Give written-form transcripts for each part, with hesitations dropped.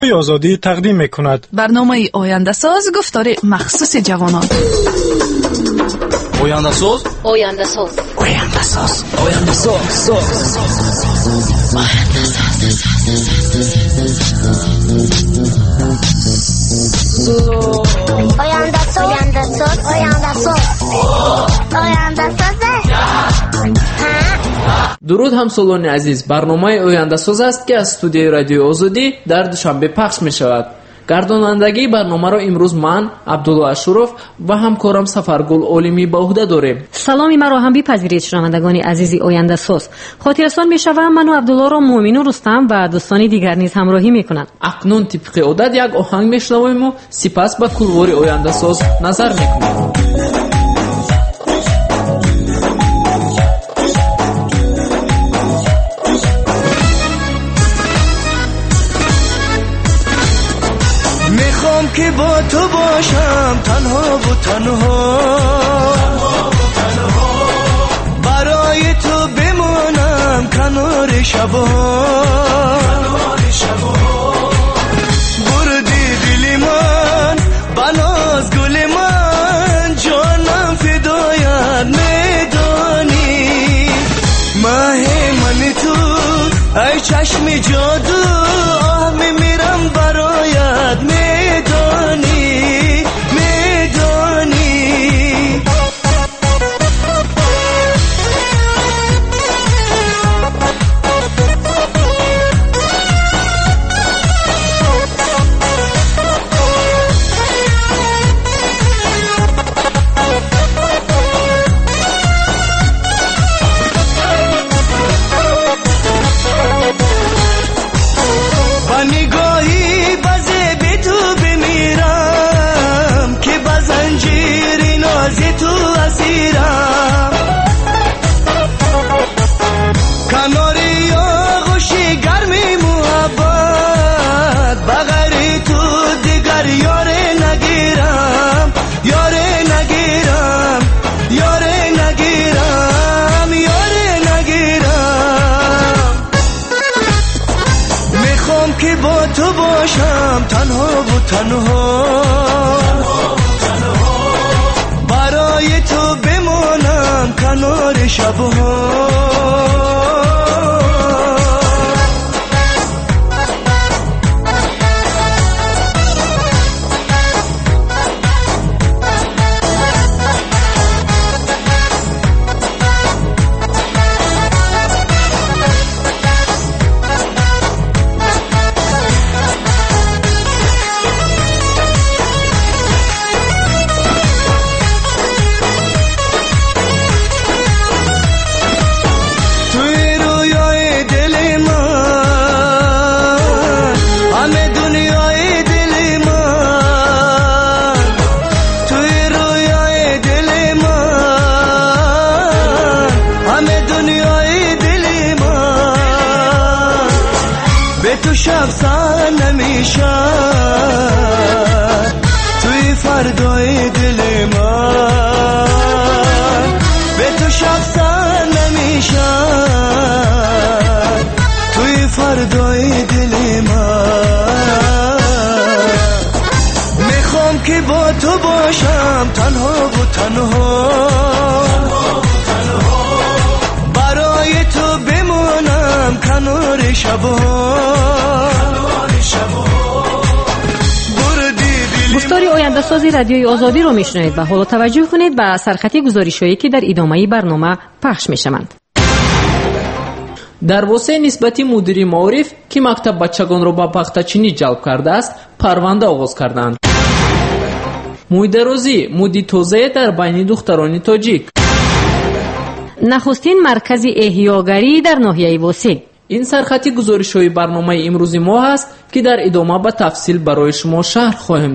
آزادی تقدیم میکند. برنامه آینده ساز گفتار مخصوص جوانان. آینده ساز. آینده ساز. آینده ساز. آینده ساز. آینده ساز. آینده ساز. آینده ساز. آینده ساز. درود همسالان عزیز، برنامه آینده ساز است که از استودیوی رادیوی آزادی در دوشنبه پخش می شود. گردانندگی برنامه را امروز من عبدالله اشرف و همکارم سفرگل عالمی به عهده داریم. سلامی مرا هم بپذیرید شنوندگان عزیزی آینده ساز. خاطررسان میشوم من و عبدالله را مؤمن و رستم و دوستان دیگر نیز همراهی میکنند. اکنون طبق عادت یک آهنگ میشنویم و سپس به کولوار آینده ساز نظر میکنیم. که با تو باشم تنها و تنها، برای تو بمانم کنار شبها. بردی دل من بناز گل من، جانم فدایت میدانی. ماه من تو ای چشم جادو، آه میمیرم برایت میدانی. تو باشم تنها و تنها، برای تو بمانم کنار شبها. تو شب سر نمیشن توی فردای دل من، به تو شب سر نمیشن توی فردای دل من. میخوام که با تو باشم تنها و تنها، برای تو بمانم کنار شبها. گفتار آینده سازی رادیوی آزادی رو میشنوید و حالا توجه کنید به سرخطی گزارش‌هایی که در ادامه برنامه پخش میشوند. در واسه نسبتی مدیری معارف که مکتب بچگان را به پختچینی جلب کرده است پرونده آغاز کردند. مویدروزی مودی توزیع در بین دختران تاجیک. نخستین مرکز احیاگری در ناحیه واصل. این سرخطی گزارش‌های برنامه امروز ما است که در ادامه به تفصیل برای شما شرح خواهیم داد.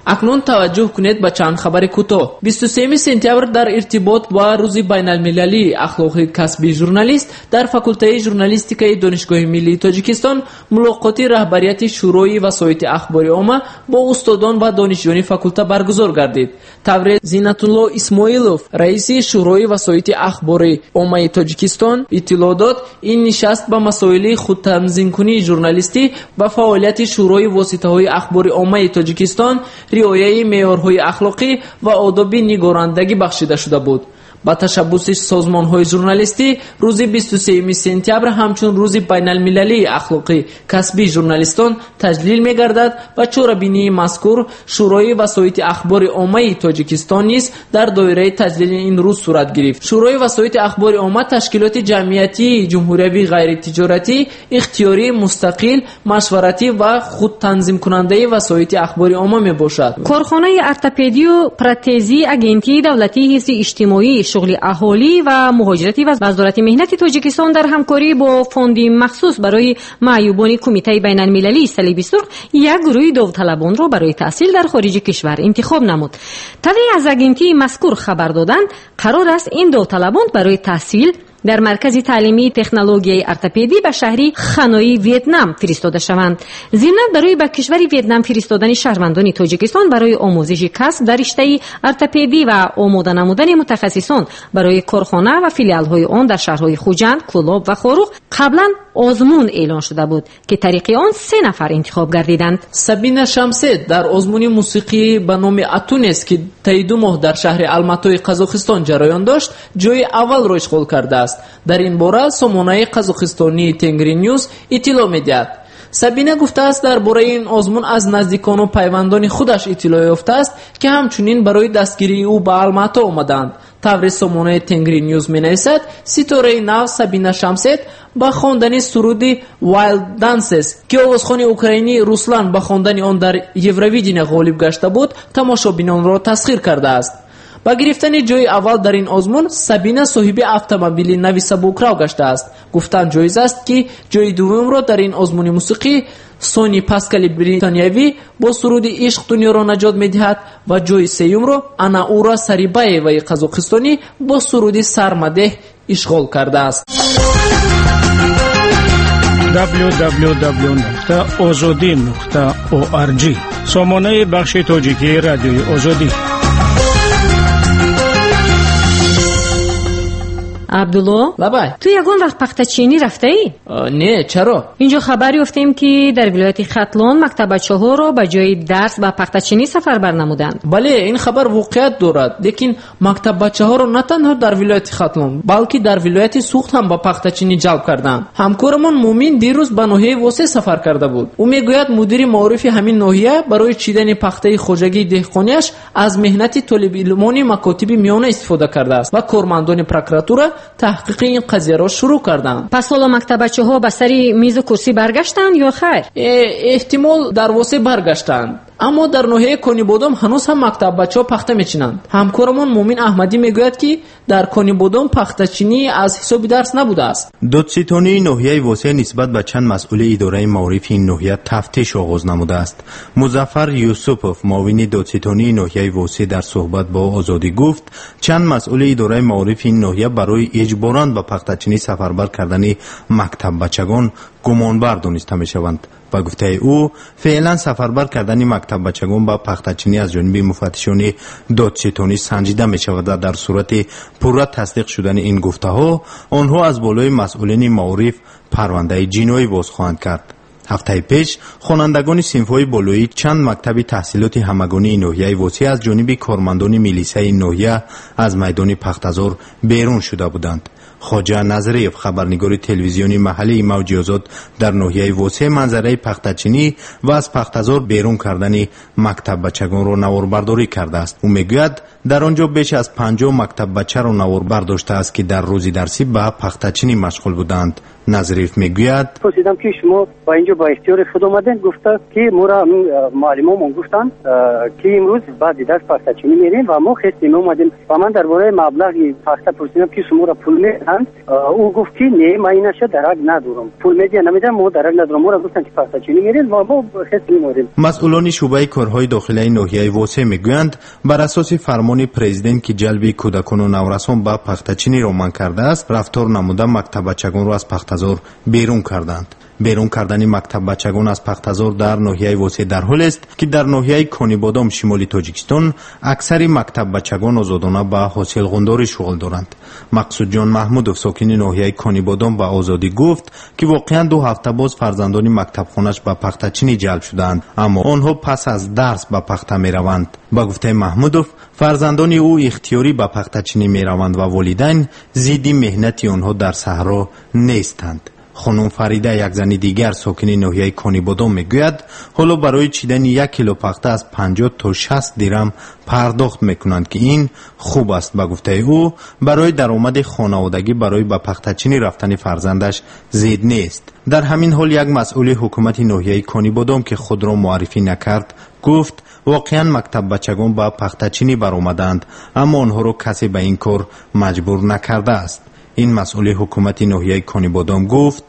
اکنون توجه کنید به چند خبر کوتاه. 23 سپتامبر در ارتباط با روز بین المللی اخلاق کسبی ژورنالیست در فاکولته ژورنالیستیک دانشگاه ملی تاجیکستان ملاقاتی رهبریت شورای وسایط اخباری عامه با استادان و دانشجویان فاکولته برگزار گردید. تبریز زینت‌الله اسماعیلوف رئیس شورای وسایط اخباری عامه تاجیکستان اطلاع داد این نشست با مسائل خودتنظیم‌کنی ژورنالیستی و فعالیت شورای واسطه‌های اخباری عامه تاجیکستان، رعایت معیارهای اخلاقی و آداب نگارندگی بخشیده شده بود. با تشبوس سازمان‌های ژورنالیستی روز 23 سپتامبر همچون روز بین المللی اخلاقی کسبی ژورنالیستان تجلیل می‌گردد و چهاربینی مذکور شورای وسایط اخبار عامه تاجیکستان نیز در دایره تجلیل این روز صورت گرفت. شورای وسایط اخبار عامه تشکیلات جمعیتی جمهوری غیر تجارتی اختیاری مستقل مشورتی و خود تنظیم کننده وسایط اخبار عامه میباشد. کارخانه ارتوپدی و پروتزی اگنتی دولتی حزب اجتماعی شغل اهالی و مهاجرتی و وزارت مهنت تاجیکستان در همکاری با فوندی مخصوص برای معیوبان کمیته بین المللی صلیب سرخ یک گروه داوطلبان را برای تحصیل در خارج کشور انتخاب نمود. طبعا از اگنتی مذکور خبر دادند قرار است این داوطلبان برای تحصیل در مرکز تعلیمی تکنولوژی ارتوپدی به شهری خانوی ویتنام فرستاده شوند. ضمناً برای به کشور ویتنام فرستادن شهروندان تاجیکستان برای آموزش کسب در رشته ارتوپدی و آماده نمودن متخصصان برای کارخانه و فیلیال‌های آن در شهرهای خوجند، کولاب و خاروق قبلا آزمون اعلان شده بود که طریق آن 3 نفر انتخاب گردیدند. سابینا شمسید در آزمون موسیقی به نام اتونس که طی 2 ماه در شهر الماتای قزاقستان جریان داشت جای اول را اشغال کرده است. در این باره سامانه قزاقستانی تنگری نیوز اطلاع می‌دهد. سابینا گفته است درباره این آزمون از نزدیکان و پیوندان خودش اطلاع یافته است که همچنین برای دستگیری او به الماتا آمدند. تبریز سامانه تنگری نیوز می‌نویسد ستاره نو سابینا شمسید با خواندن سرود وایلد دانسز که آوازخوان اوکراینی روسلان با خواندن آن در یوروویژن غالب گشته بود تماشابینان را تسخیر کرده است. با گرفتن جای اول در این آزمون سابینا صاحب اتومبیل نوی سبوکراو گشته است. گفتن جایز است که جای دوم را در این آزمون موسیقی سونی پاسکال بریتانیایی با سرود عشق دنیا را نجات می‌دهد و جای سوم را انا اورا ساریبایوی قزاقستانی با سرود سرمده اشغال کرده است. www.azadi.org سامانه بخش تاجیکی رادیوی آزادی. عبدالله لبای تو یگان وقت پختچینی رفته ای؟ نه چرا؟ اینجا خبری افتیم که در ولایت ختلان مکتب بچه‌ها را به جای درس به پختچینی سفربر نمودند. بله این خبر واقعیت دارد، لیکن مکتب بچه‌ها را نه تنها در ولایت ختلان بلکه در ولایت سوخت هم به پختچینی جلب کردند. همکارمان مومین دیروز به ناحیه واسه سفر کرده بود. او میگوید مدیر معارف همین ناحیه برای چیدن پخته خوجگی دهقانیش از مهنت طالب علمان مکاتب میانه استفاده کرده است و کارمندان پروکراتور تحقیق این قضیه را شروع کردند. پس حالا مکتب بچه‌ها به سری میز و کرسی برگشتند یا خیر؟ احتمال در واسه برگشتند، اما در ناحیه کنی بادام هنوز هم مکتب بچه‌ها پخته میچینند. همکارمون مومین احمدی میگوید که در کنی بادام پخته چینی از حساب درس نبوده است. دادستانی ناحیه واسه نسبت به چند مسئول اداره معارف این ناحیه تفتیش آغاز نموده است. مظفر یوسفوف معاون دادستانی ناحیه واسه در صحبت با آزادی گفت چند مسئول اداره معارف این ناحیه برای اجباراً به پخته چینی سفربر کردن مکتب بچگان گمانبر دانسته میشوند. و گفته او فعلا سفربر کردن مکتب بچگان با پختچینی از جانب مفتشان دادستانی سنجیده می شود و در صورت پورا تصدیق شدن این گفته ها آنها از بالای مسئولین معارف پرونده جنایی باز خواهند کرد. هفته پیش خوانندگان صنف‌های بالایی چند مکتب تحصیلات همگانی ناحیه واسه از جانب کارمندان میلیسه ناحیه از میدان پختزار بیرون شده بودند. خواجه نظریف خبرنگار تلویزیونی محلی موج آزاد در ناحیه واسه منظره پختچینی و از پختزار بیرون کردن مکتب بچگان را نواربرداری کرده است. او میگوید در آنجا بیش از 50 مکتب بچه را نوار برداشته است که در روزی درسی به پختچینی مشغول بودند نظریف میگوید پرسیدم که شما با اینجا با اختیار خود اومدن، گفته که مورا معلممون گفتن که امروز بعد درس پختچینی میریم و ما خستیم اومدیم و من درباره مبلغ پخته پرسیدم که شما را پول میدن. او گفت که نه من اینش درک ندارم، پول میدن نمیدم، ما درک ندارم. مورا گفتن که پختچینی میریم و ما خستیم اومدیم. مسئولان شعبه کارهای داخلی ناحیه وسه میگویند بر اساس فرمان پرزیدنت که جلب کودکان و نورسان به پختچینی را منع کرده است، رفتار نموده مکتب بچگان را از پختزار بیرون کردند. بیرون کردن مکتب بچگان از پختزار در ناحیه وسه در حال است که در ناحیه کانیبادام شمالی تاجیکستان اکثر مکتب بچگان آزادانه به حاصل غنداری شغل دارند. مقصود جان محمودوف ساکن ناحیه کانیبادام به آزادی گفت که واقعا 2 هفته باز فرزندان مکتب خانش به پختچینی جلب شدند، اما آنها پس از درس به پخته می روند. با گفته محمودوف فرزندان او اختیاری به پختچینی می روند و والدین زیدی مهنت آنها در صحرا نیستند. خانم فریده یک زن دیگر ساکن ناحیه کانیبادام میگوید حالا برای چیدن 1 کیلو پخته از 50 تا 60 درم پرداخت میکنند که این خوب است. به گفته او برای درآمد خانوادگی برای به پختچینی رفتن فرزندش زید نیست. در همین حال یک مسئول حکومت ناحیه کانیبادام که خود را معرفی نکرد گفت واقعا مکتب بچگان به پختچینی برآمدند، اما آنها را کسی به این کار مجبور نکرده است. این مسئول حکومت ناحیه کانیبادام گفت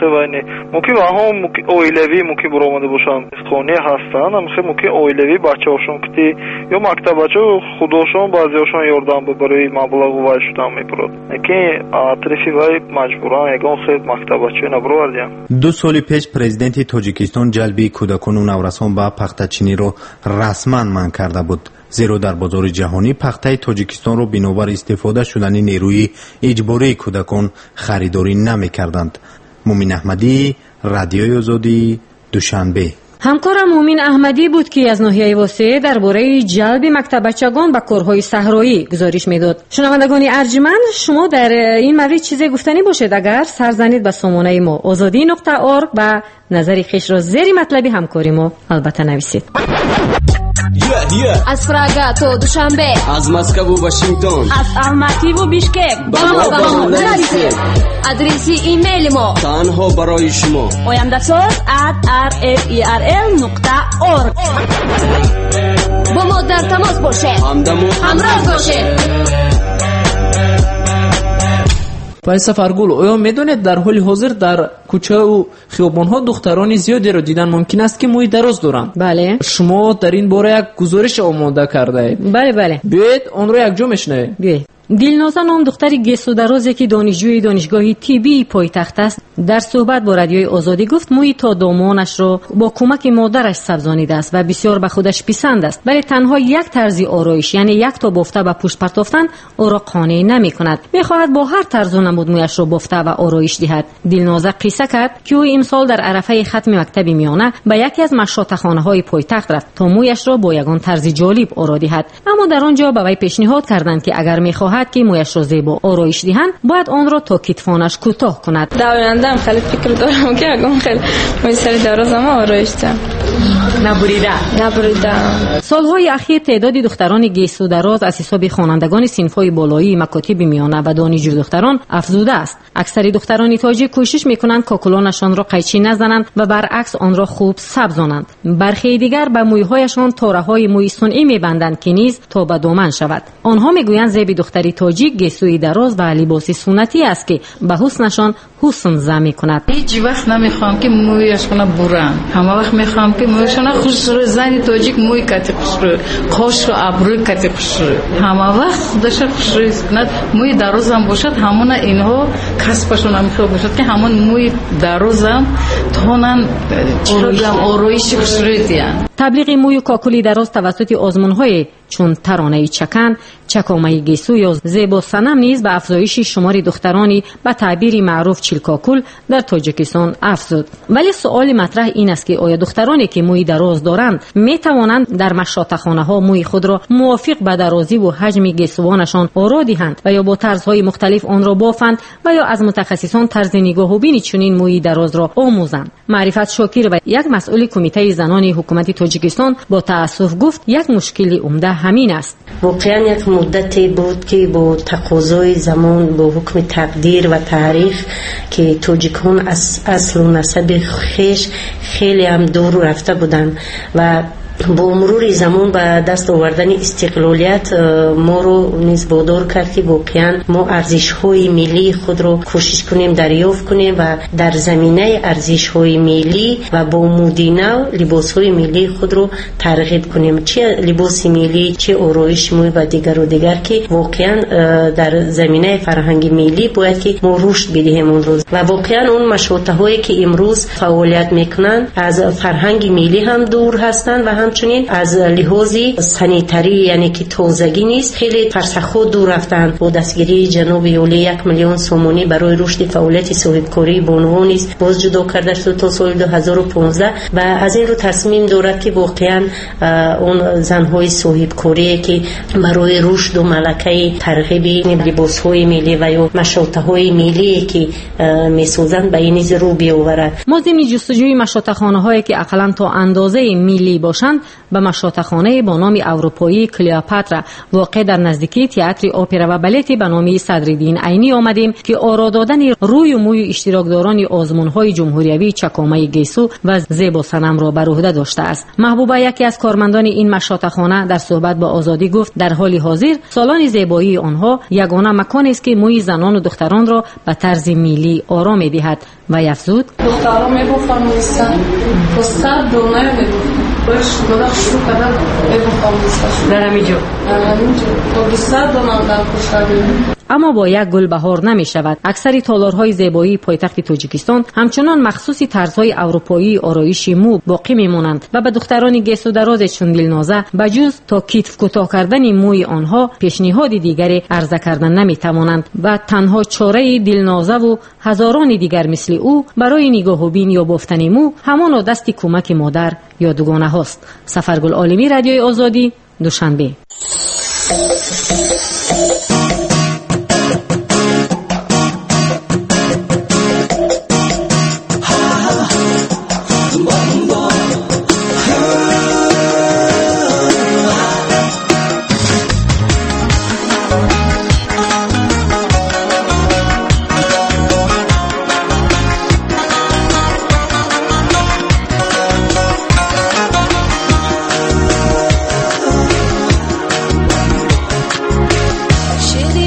ممکن ها اویلوی ممکن برآمده باشن خانه هستن، هم ممکن اویلوی بچه‌هاشون که یا مکتب بچه خودشون بعضیاشون یاردم برای مبلغ وای شدن میپرد که طرفی وای مجبورن یگان خیلی مکتب بچه نبروردیم. 2 سال پیش پرزیدنت تاجیکستان جلب کودکان و نورسان به پختچینی را رسما منع کرده بود، زیرا در بازار جهانی پخته تاجیکستان را بنابر استفاده شدن نیروی اجباری کودکان خریداری نمی کردند. مومن احمدی، رادیوی آزادی، دوشنبه. همکارم مومن احمدی بود که از ناحیه وسه درباره جلب مکتب بچگان به کارهای صحرایی گزارش میداد. شنوندگان ارجمند، شما در این مورد چیزی گفتنی باشد اگر سر زنید به سامانه ما azadi.org و نظری خویش را زیر مطلبی همکاری ما البته نویسید. از پراگا تا دوشنبه، از مسکو و واشنگتن، از الماتی و بیشکک با ما نویسید. آدرس ایمیل ما تنها برای شما oyandasor@rferl.org. با ما در تماس باشید، همراه باشید. پای سفرگل، آیا میدونید در حال حاضر در کوچه و خیابان‌ها دختران زیادی را دیدن ممکن است که موی دراز دارند؟ بله. شما در این باره یک گزارش آماده کرده اید؟ بله. بیایید آن را یک جا میشنویم. بیایید. دلنازا نام دختر گیسو درازی که دانشجوی دانشگاه طبی پایتخت است در صحبت با رادیوی آزادی گفت موی تا دامانش را با کمک مادرش سبزانیده است و بسیار به خودش پسند است، ولی تنها یک طرز آرایش یعنی یک تا بافته و پوست پرتافتن او را قانع نمی کند. میخواهد با هر طرز و نمود مویش را بافته و آرایش دهد. دلنازا قصه کرد که او امسال در عرفه ختم مکتب میانه به یکی از مشاطه‌خانه‌های پایتخت رفت تا مویش را با یگان طرز جالب آرا دهد، اما در آنجا به وی پیشنهاد کردند که اگر میخواهد که مویش را زیبا آرایش دهند باید آن را تا کتفانش کوتاه کند. در آینده‌ام خیلی فکر دارم که اگه خیلی موی سری درازم آرایش دهم. نبریدم. سالهای اخیر تعداد دختران گیسو دراز از حساب خوانندگان صنف‌های بالایی مکاتب میانه و دانشجو دختران افزوده است. اکثر دختران تاجیک کوشش میکنند کاکلانشان را قیچی نزنند و برعکس آن را خوب سبزانند. برخی دیگر به مویهایشان تاره‌های موی صنعی میبندند که نیز تا به دامن شود. آنها میگویند زیب دختری تاجیک گیسوی دراز و لباس سنتی است که به حسنشان حسن زمی کند. هیچ وقت نمیخوام که مویشون برن، همه وقت میخوام که مویشون خوشرو. زنی تاجیک موی کتی خوشرو، قاش و ابروی کتی خوشرو، همه وقت خودش خوشرو کند. موی درازم باشد همون اینها کسبشون هم خوب باشد که همون موی درازم تونن آرایش خوشرو دیان. تبلیغ موی و کاکلی دراز توسط آزمون‌های چون ترانه چکن، چکامه گیسو یا زیبا صنم نیز به افزایش شمار دخترانی به تعبیری معروف چیلکاکل در تاجیکستان افزود. ولی سوال مطرح این است که آیا دخترانی که موی دراز دارند می توانند در مشاطه‌خانه‌ها موی خود را موافق به درازی و حجم گیسوانشان آرا دهند و یا با طرزهای مختلف آن را بافند و یا از متخصصان طرز نگاه و بین چنین موی دراز را آموزند. معرفت شاکر و یک مسئول کمیته زنان حکومت تاجیکستان با تأسف گفت یک مشکل عمده همین است. واقعا یک مدتی بود که با تقاضای زمان، با حکم تقدیر و تاریخ که تاجیکان از اصل و نسب خیش خیلی هم دور رفته بودند و با مرور زمان به دست آوردن استقلالیت ما رو نیز وادار کرد که واقعا ما ارزش‌های ملی خود رو کوشش کنیم دریافت کنیم و در زمینه ارزش‌های ملی و با مدینه لباس‌های ملی خود رو ترغیب کنیم، چه لباس ملی، چه آرایش مو و دیگر و دیگر که واقعا در زمینه فرهنگ ملی باید که ما رشد بدهیم اون روز. و واقعا اون مشروطه‌هایی که امروز فعالیت میکنن از فرهنگ ملی هم دور هستند و همچنین از لحاظ سانیتری یعنی که تازگی نیست، خیلی فرسخ‌ها دور رفتند. با دستگیری جناب اولی 1 میلیون سومانی برای رشد فعالیت صاحبکاری به عنوان است باز جدا کرده شد تا سال 2015 و از این رو تصمیم دارد که واقعا اون زن‌های صاحبکاری که برای رشد و ملکه ترغیب لباس‌های ملی و یا مشروطه‌های ملی که می‌سازند به این رو بیاورد. ما ضمن جستجوی مشروطه‌خانه‌هایی که اقلاً تا اندازه ملی باشند به مشروطه‌خانه با نام اروپایی کلیوپاترا واقع در نزدیکی تئاتر اپرا و بالت به نام صدرالدین عینی آمدیم که آرا دادن روی و موی اشتراکداران آزمون‌های جمهوریوی چکامه گیسو و زیبا صنم را بر عهده داشته است. محبوبه یکی از کارمندان این مشروطه‌خانه در صحبت با آزادی گفت در حال حاضر سالن زیبایی آنها یگانه مکانی است که موی زنان و دختران را به طرز ملی آرام می‌دهد و افزود دخترها می‌گفتن نیستن پستر دونه می‌گفتن برش گذار شروع کردن می‌گفتن در همینجا تا 200 دونه در پستر. اما با یک گل بهار نمی شود. اکثر تالارهای زیبایی پایتخت تاجیکستان همچنان مخصوص طرزهای اروپایی آرایش مو باقی میمانند و به دختران گیسو دراز چون دلنازه بجز تا کتف کوتاه کردن موی آنها پیشنهاد دیگری عرضه کردن نمی توانند و تنها چاره دلنازه و هزاران دیگر مثل او برای نگاه و بین یا بافتن مو همان دست کمک مادر یا دوگانه هاست. سفرگل عالمی، رادیوی آزادی، دوشنبه. شیری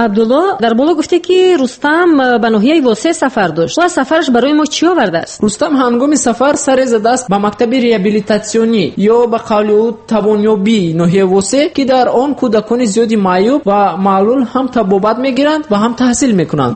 عبدالله در بالا گفته که رستم به ناحیه واسه سفر داشت و سفرش برای ما چی آورده است؟ رستم هنگام سفر سر زده است به مکتب ریابیلیتاسیونی یا به قول او توانیابی ناحیه واسه که در آن کودکان زیادی معیوب و معلول هم طبابت میگیرند و هم تحصیل میکنند.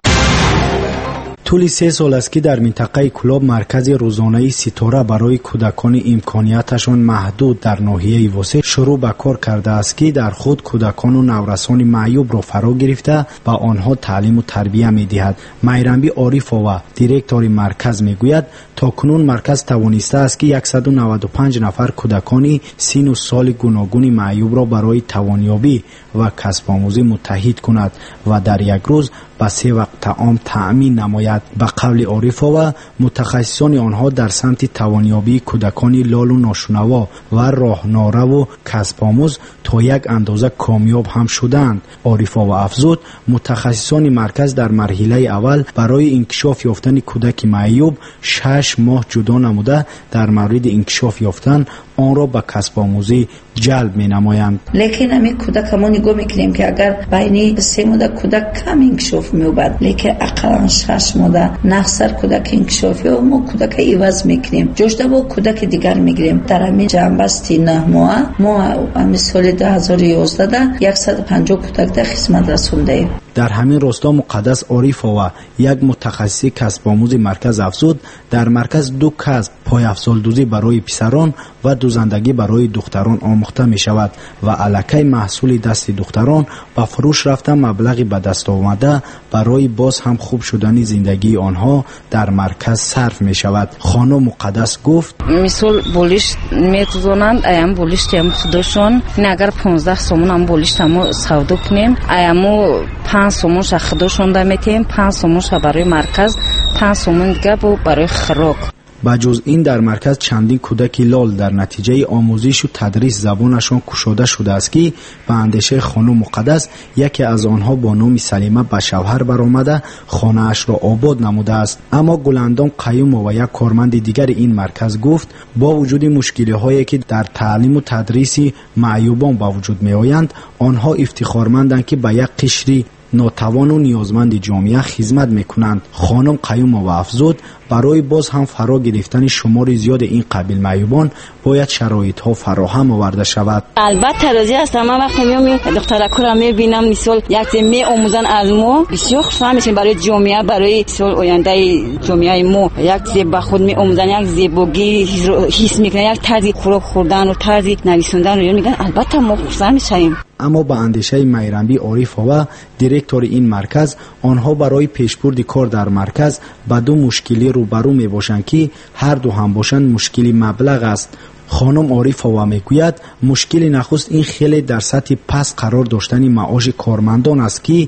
طول 3 سال است که در منطقه کلاب مرکز روزانه‌ای ستاره برای کودکان امکانیتشان محدود در ناحیه واسه شروع به کار کرده است که در خود کودکان و نورسان معیوب را فرا گرفته و آنها تعلیم و تربیت می‌دهد. میرنبی عارفова دیرکتور مرکز میگوید تا کنون مرکز توانسته است که 195 نفر کودکان سن و سال گوناگون معیوب را برای توانیابی و کسب آموزی متحد کند و در یک روز به 3 وقت طعام تأمین نماید. به قول عارفova متخصصان آنها در سمت توانیابی کودکان لال و ناشنوا و راهنارو و کسب آموز تا یک اندازه کامیاب هم شدند. عارفova افزود متخصصان مرکز در مرحله اول برای انکشاف یافتن کودک معیوب 6 ماه جدا نموده در مورد انکشاف یافتن آن را به کسب آموزی جلب می نمایند. لیکن همین کودک ما نگاه میکنیم که اگر بین 3 ماه کودک کم انکشاف میوبد لیکن اقلا 6 ماه نخسر کودک انکشافی و ما کودک ایواز میکنیم جوشته با کودک دیگر میگیریم. در همین جنبستی 9 ماه ما همین سال 2011 150 کودک در خدمت رسونده ایم. در همین راستا مقدس عارفova یک متخصص کسب آموز مرکز افزود در مرکز 2 کسب پای افزالدوزی برای پسران و دوزندگی برای دختران آموخته می شود و الکی محصول دست دختران به فروش رفته مبلغی به دست آمده برای باز هم خوب شدن زندگی آنها در مرکز صرف می شود. خانم مقدس گفت مثال بولیش میتونند ایم بولیش تیم خودشون اگر 15 سومون هم بولیش تمو سودا کنیم ایمو 5 سومون خودشون دمیتیم 5 سومون برای مرکز 5 سومون دیگه برای خوراک. بجز این در مرکز چندین کودک لال در نتیجه آموزش و تدریس زبانشان کشاده شده است که به اندیشه خانم مقدس یکی از آنها با نام سلیمه به شوهر برآمده خانه اش را آباد نموده است. اما گلندام قیوم و یک کارمند دیگر این مرکز گفت با وجود مشکلی هایی که در تعلیم و تدریس معیوبان با وجود می آیند آنها افتخارمندند که به یک قشری ناتوان و نیازمند جامعه خدمت میکنند. خانم قیومova افزود برای باز هم فرا گرفتن شمار زیاد این قبیل معیوبان باید شرایط ها فراهم آورده شود. البته راضی هستم. من وقتی میام دخترک را میبینم مثال یک می آموزن از ما بسیار خوشحال میشیم برای جامعه برای مثال آینده جامعه ما یک چیز به خود می آموزن یک زیبایی حس میکنن یک طرز خوراک خوردن و طرز نویسندن رو میگن البته ما خوشحال میشیم. اما با اندیشه میرنبی عارفova دیرکتور این مرکز آنها برای پیشبرد کار در مرکز با 2 مشکلی روبرو می باشند که هر دو هم باشند مشکلی مبلغ است. خانم عارفova میگوید مشکل نخست این خیلی در سطح پس قرار داشتن معاش کارمندان است که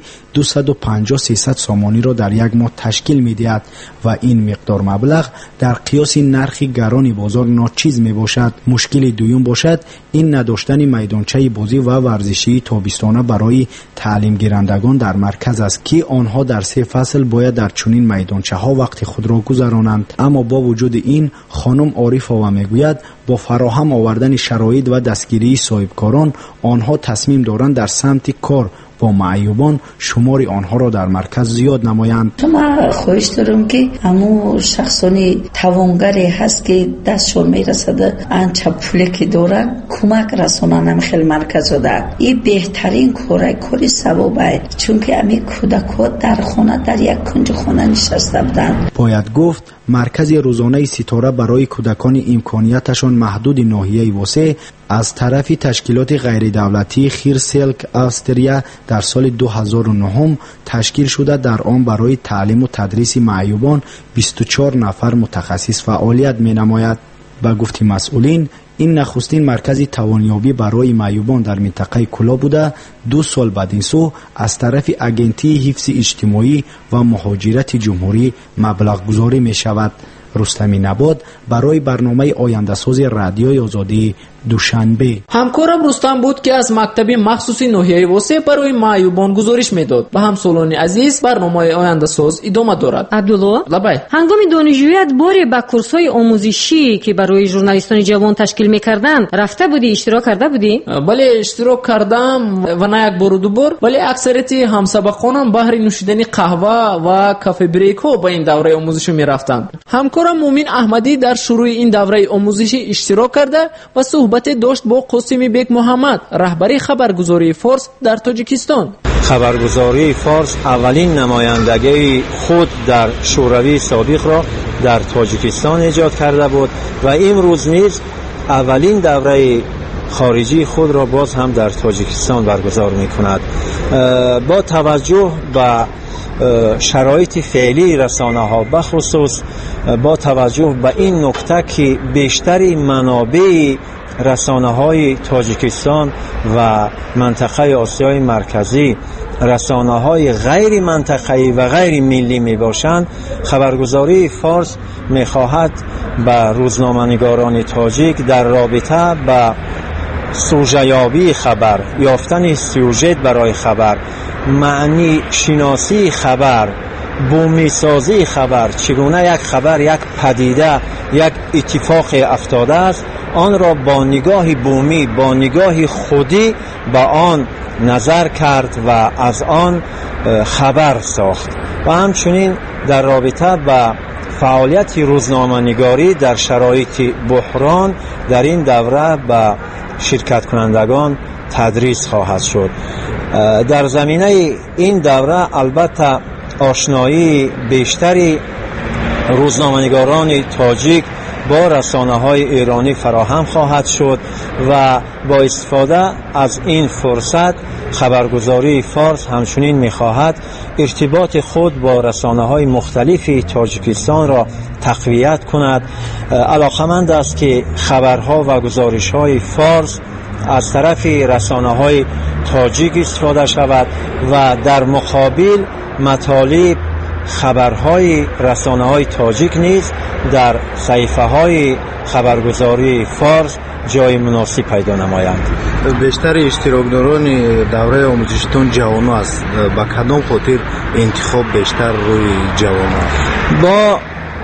250-300 سامانی را در یک ماه تشکیل می‌دهد و این مقدار مبلغ در قیاس نرخ گران بازار ناچیز میباشد. مشکل دوم باشد این نداشتن میدانچه بازی و ورزشی تابستانه برای تعلیم گیرندگان در مرکز است که آنها در 3 فصل باید در چنین میدانچه ها وقت خود را گذرانند. اما با وجود این خانم عارفova میگوید با فراهم آوردن شرایط و دستگیری صاحبکاران آنها تصمیم دارند در سمت کار با معیوبان شمار آنها را در مرکز زیاد نمایند. ما خواهش دارم که همون شخصانی توانگری هست که دستشون میرسده انچه پولی که دارن کمک رسانن هم خیلی مرکز داده. این بهترین کاری ثوابه چون که همین کودک‌ها در خانه در یک کنج خانه نشسته بودند. باید گفت مرکز روزانه ستاره برای کودکان امکانیتشان محدود ناحیه واسه از طرف تشکیلات غیر دولتی خیرسلک استریا در سال 2009 تشکیل شده. در آن برای تعلیم و تدریس معیوبان 24 نفر متخصص فعالیت می نماید. با گفت مسئولین این نخستین مرکز توانیابی برای معیوبان در منطقه کلا بوده. 2 سال بعد این سو از طرف اگنتی حفظ اجتماعی و مهاجرت جمهوری مبلغ گذاری می شود. رستمی نبات برای برنامه آینده ساز رادیوی آزادی دوشنبه. همکارم رستم بود که از مکتب مخصوصی ناحیه واسه برای معیوبان گزارش میداد و همسالان عزیز برنامه آینده ساز ادامه دارد. عبدالله، لبای هنگام دانشجوییت باره با کورس‌های آموزشی که برای ژورنالیستان جوان تشکیل می‌کردند رفته بودی، اشتراک کرده بودی؟ بله، اشتراک کردم و نه یک بار و دو بار، ولی اکثریت همسبقانم بهر نوشیدن قهوه و کافه بریک ها به این دوره آموزشی می‌رفتند. همکارم مومین احمدی در شروع این دوره آموزشی اشتراک کرده و صحبت داشت با قاسم بیگ محمد، رهبر خبرگزاری فارس در تاجیکستان. خبرگزاری فارس اولین نمایندگی خود در شوروی سابق را در تاجیکستان ایجاد کرده بود و امروز نیز اولین دوره خارجی خود را باز هم در تاجیکستان برگزار می کند. با توجه به شرایط فعلی رسانه ها، بخصوص با توجه به این نکته که بیشتری منابع رسانه های تاجیکستان و منطقه آسیای مرکزی رسانه های غیر منطقه‌ای و غیر ملی می باشند، خبرگزاری فارس می خواهد به روزنامه‌نگاران تاجیک در رابطه با سوژه‌یابی خبر، یافتن سوژه برای خبر، معنی شناسی خبر، بومی سازی خبر، چگونه یک خبر، یک پدیده، یک اتفاق افتاده است، آن را با نگاه بومی، با نگاه خودی به آن نظر کرد و از آن خبر ساخت. و همچنین در رابطه با فعالیت روزنامه‌نگاری در شرایط بحران در این دوره به شرکت کنندگان تدریس خواهد شد. در زمینه این دوره البته آشنایی بیشتری روزنامه‌نگاران تاجیک با رسانه‌های ایرانی فراهم خواهد شد و با استفاده از این فرصت خبرگزاری فارس همچنین می‌خواهد ارتباط خود با رسانه‌های مختلف تاجیکستان را تقویت کند. علاقمند است که خبرها و گزارش‌های فارس از طرف رسانه‌های تاجیک استفاده شود و در مقابل مطالب خبرهای رسانه‌های تاجیک نیز در صحیفه‌های خبرگزاری فارس جای مناسب پیدا نمایند. بیشتر اشتراکداران دوره آموزشتون جوان است. با کدام خاطر انتخاب بیشتر روی جوان است؟ با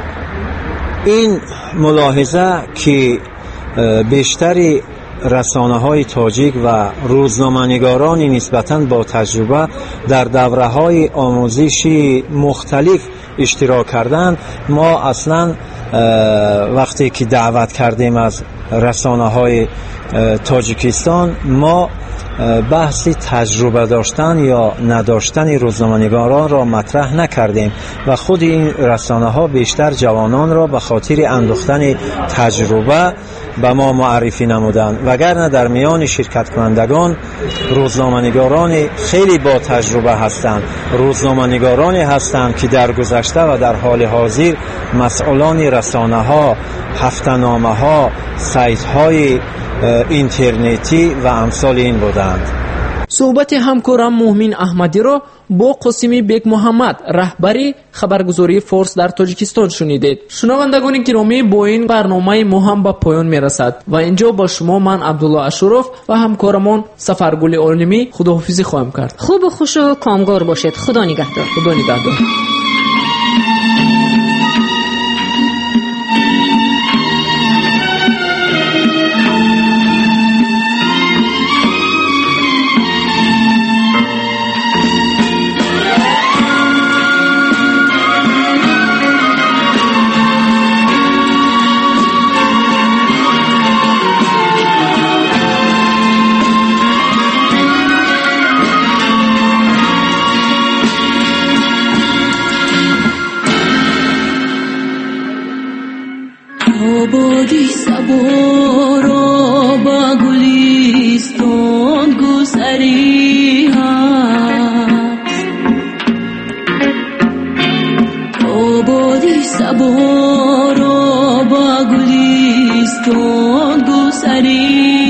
این ملاحظه که بیشتری رسانه‌های تاجیک و روزنامه‌نگاران نسبتاً با تجربه در دوره‌های آموزشی مختلف اشتراک کردند، ما اصلاً وقتی که دعوت کردیم از رسانه‌های تاجیکستان، ما بحث تجربه داشتن یا نداشتن روزنامه‌نگاران را مطرح نکردیم و خود این رسانه‌ها بیشتر جوانان را به خاطر اندوختن تجربه به ما معرفی نمودند، وگرنه در میان شرکت کنندگان روزنامه‌نگاران خیلی با تجربه هستند، روزنامه‌نگارانی هستند که در گذشته و در حال حاضر مسئولان رسانه‌ها، هفته‌نامه‌ها، سایت‌های اینترنتی و امثال این بودند. صحبت همکارم مومین احمدی را با قاسم بیگ محمد، رهبری خبرگزاری فارس در تاجیکستان شنیدید. شنوندگان گرامی، با این برنامه مهم به پایان میرسد و اینجا با شما من عبدالله اشرف و همکارمان سفرگل عالمی خداحافظی خواهم کرد. خوب و خوش و کامگار باشید. خدا نگهدار. خدا نگهدار. آبادی سبارا با گلیستان گسری هست، آبادی سبارا با گلیستان گسری